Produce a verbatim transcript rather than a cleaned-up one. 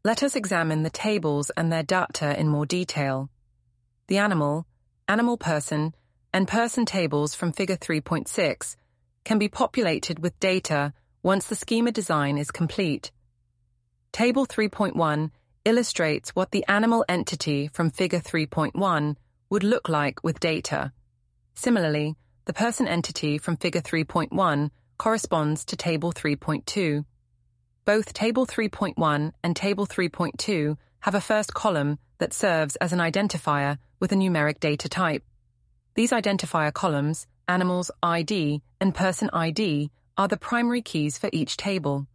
Let us examine the tables and their data in more detail. The animal, animal person, and person tables from Figure three point six can be populated with data once the schema design is complete. Table three point one illustrates what the animal entity from Figure three point one would look like with data. Similarly, the person entity from Figure three point one corresponds to Table three point two. Both Table three point one and Table three point two have a first column that serves as an identifier with a numeric data type. These identifier columns, animals I D and person I D, are the primary keys for each table.